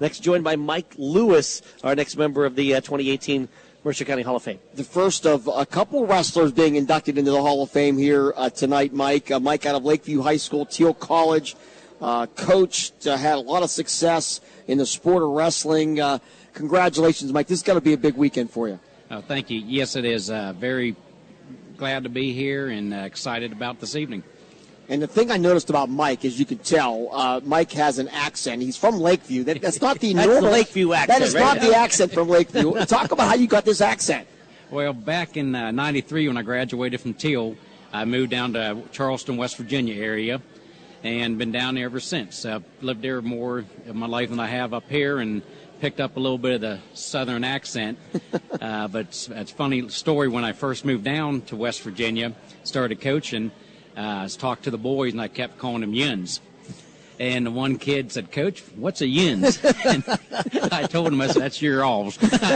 Next, joined by Mike Lewis, our next member of the 2018 Mercer County Hall of Fame. The first of a couple wrestlers being inducted into the Hall of Fame here tonight, Mike. Mike out of Lakeview High School, Teal College, coached, had a lot of success in the sport of wrestling. Congratulations, Mike. This is going to be a big weekend for you. Thank you. Yes, it is. Very glad to be here and excited about this evening. And the thing I noticed about Mike, as you can tell, Mike has an accent. He's from Lakeview. That's not the That's normal the Lakeview accent. That is not the accent from Lakeview. Talk about how you got this accent. Well, back in '93 when I graduated from Teal, I moved down to Charleston, West Virginia area, and been down there ever since. I've lived there more of my life than I have up here, and picked up a little bit of the southern accent. But it's a funny story. When I first moved down to West Virginia, started coaching, I talked to the boys, and I kept calling them yins. And the one kid said, "Coach, what's a yins?" And I told him, I said, "That's your alls."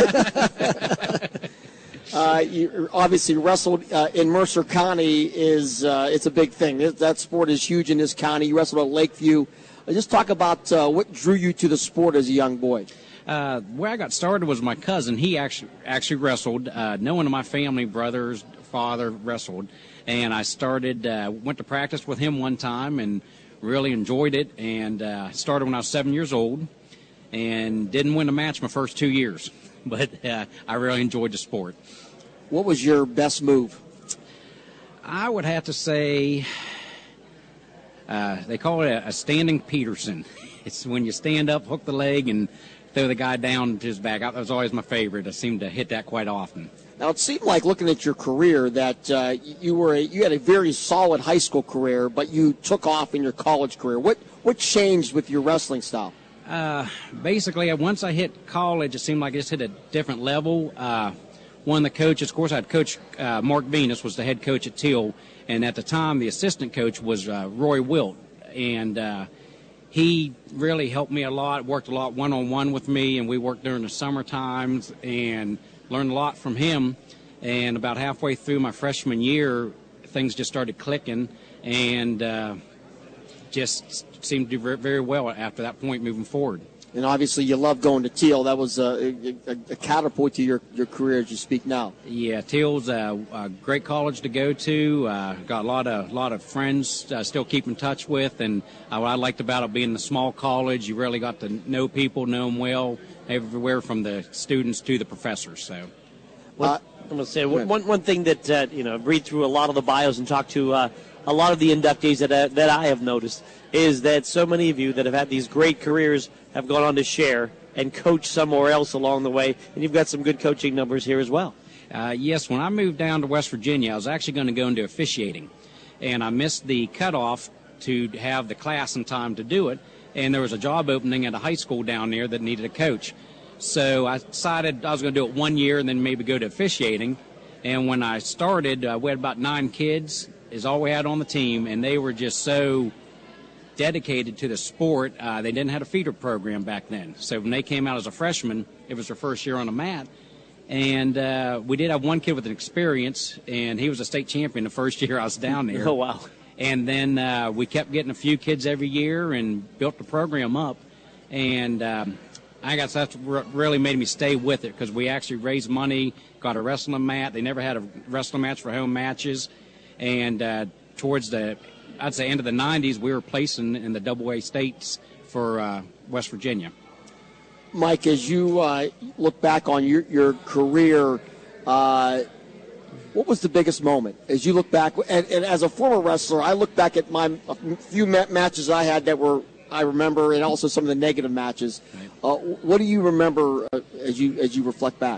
You obviously wrestled in Mercer County. It's a big thing. That sport is huge in this county. You wrestled at Lakeview. Just talk about what drew you to the sport as a young boy. Where I got started was my cousin. He actually wrestled. No one in my family, brothers, father, wrestled. And I went to practice with him one time and really enjoyed it. And started when I was 7 years old and didn't win a match my first 2 years. But I really enjoyed the sport. What was your best move? I would have to say they call it a standing Peterson. It's when you stand up, hook the leg, and throw the guy down to his back. That was always my favorite. I seemed to hit that quite often. Now, it seemed like, looking at your career, that you had a very solid high school career, but you took off in your college career. What changed with your wrestling style? Basically, once I hit college, it seemed like I just hit a different level. One of the coaches, of course, I had Coach Mark Venus was the head coach at Teal, and at the time, the assistant coach was Roy Wilt. And he really helped me a lot, worked a lot one-on-one with me, and we worked during the summer times and learned a lot from him. And about halfway through my freshman year, things just started clicking, and just seemed to do very well after that point moving forward. And obviously you love going to Teal. That was a catapult to your career as you speak now. Yeah, Teal's a great college to go to. Got a lot of friends still keep in touch with. And what I liked about it being a small college, you really got to know people, know them well, everywhere from the students to the professors. So, I'm going to say one thing that read through a lot of the bios and talk to a lot of the inductees that I have noticed is that so many of you that have had these great careers have gone on to share and coach somewhere else along the way, and you've got some good coaching numbers here as well. Yes, when I moved down to West Virginia, I was actually going to go into officiating, and I missed the cutoff to have the class in time to do it, and there was a job opening at a high school down there that needed a coach. So I decided I was going to do it 1 year and then maybe go to officiating, and when I started, we had about 9 kids is all we had on the team, and they were just so dedicated to the sport. They didn't have a feeder program back then. So when they came out as a freshman, it was their first year on the mat. And we did have one kid with an experience, and he was a state champion the first year I was down there. Oh, wow. And then we kept getting a few kids every year and built the program up. And I guess that's what really made me stay with it, because we actually raised money, got a wrestling mat. They never had a wrestling match for home matches. And towards the, I'd say, end of the 90s, we were placing in the AA states for West Virginia. Mike, as you look back on your career, what was the biggest moment? As you look back, and as a former wrestler, I look back at my few matches I had that I remember, and also some of the negative matches. Right. What do you remember as you reflect back?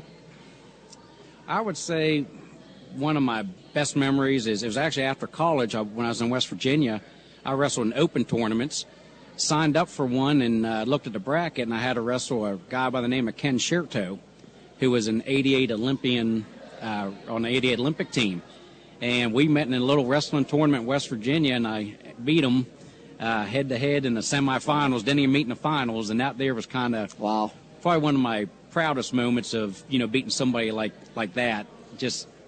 I would say one of my best memories is it was actually after college. When I was in West Virginia, I wrestled in open tournaments, signed up for one, and looked at the bracket, and I had to wrestle a guy by the name of Ken Shirto, who was an '88 Olympian on the '88 Olympic team. And we met in a little wrestling tournament in West Virginia, and I beat him head-to-head in the semifinals. Didn't even meet in the finals, and that there was kind of probably one of my proudest moments of beating somebody like that. Just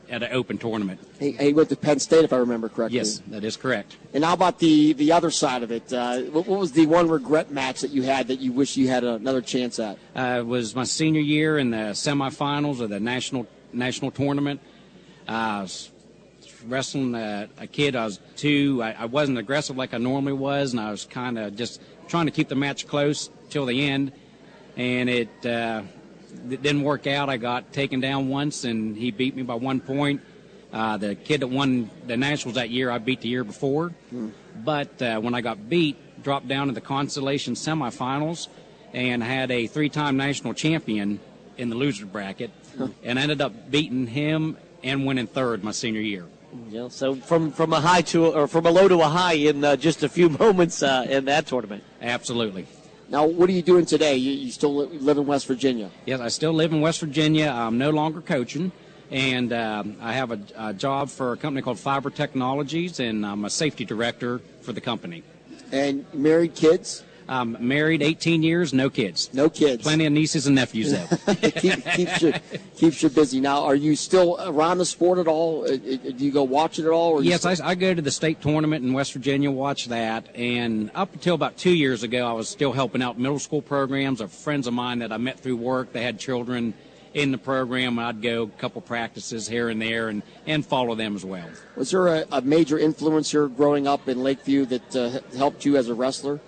at an open tournament. He went to Penn State, if I remember correctly. Yes, that is correct. And how about the other side of it? What was the one regret match that you had that you wish you had another chance at? It was my senior year in the semifinals of the national tournament. I was wrestling a kid. I was 2. I wasn't aggressive like I normally was, and I was kind of just trying to keep the match close till the end. And it didn't work out. I got taken down once, and he beat me by 1 point. The kid that won the Nationals that year, I beat the year before. But when I got beat, dropped down to the consolation semifinals and had a 3-time national champion in the loser bracket, and I ended up beating him and winning third my senior year. Yeah, so from a high to or from a low to a high in just a few moments in that tournament. Absolutely. Now, what are you doing today? You still live in West Virginia? Yes, I still live in West Virginia. I'm no longer coaching, and I have a job for a company called Fiber Technologies, and I'm a safety director for the company. And married, kids? I'm married, 18 years, no kids. No kids. Plenty of nieces and nephews, though. keeps you busy. Now, are you still around the sport at all? Do you go watch it at all? Or yes, I go to the state tournament in West Virginia, watch that. And up until about 2 years ago, I was still helping out middle school programs. Friends of mine that I met through work, they had children in the program. I'd go a couple practices here and there and follow them as well. Was there a major influence here growing up in Lakeview that helped you as a wrestler?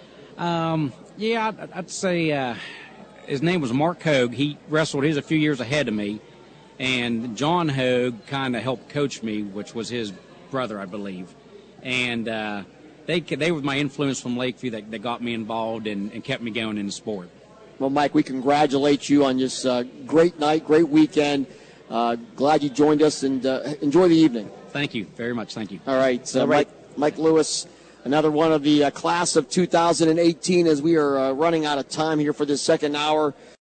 Yeah, I'd say his name was Mark Hogue. He wrestled. He was a few years ahead of me. And John Hogue kind of helped coach me, which was his brother, I believe. And they were my influence from Lakeview that got me involved and kept me going in the sport. Well, Mike, we congratulate you on this great night, great weekend. Glad you joined us, and enjoy the evening. Thank you very much. Thank you. All right. Mike Lewis, another one of the class of 2018 as we are running out of time here for this second hour.